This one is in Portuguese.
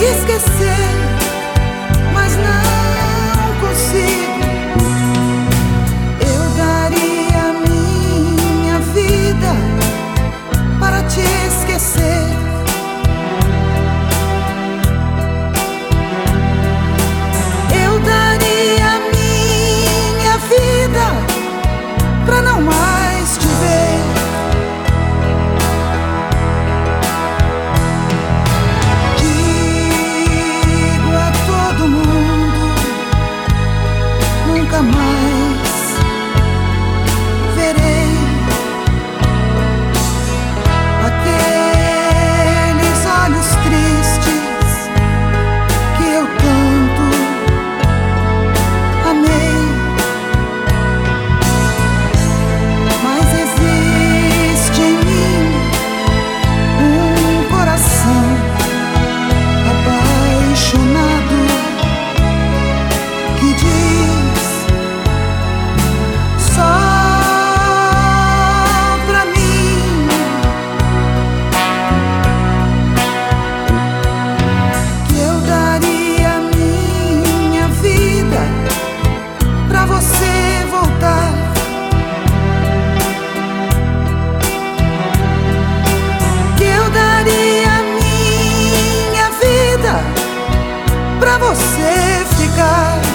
esquecer, mas não consigo. Eu daria minha vida para te esquecer. Eu daria minha vida para não mais te ver. Nunca mais verei aqueles olhos tristes que eu tanto amei. Mas existe em mim um coração apaixonado que diz só pra mim que eu daria minha vida pra você voltar. Que eu daria minha vida pra você ficar.